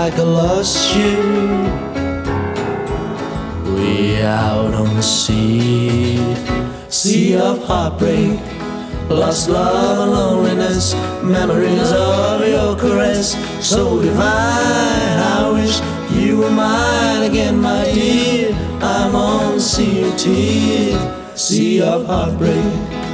like a lost ship, way out on the sea of heartbreak, lost love and loneliness, memories of your caress, so divine. I wish you were mine again, my dear. I'm on the sea of tears, sea of heartbreak.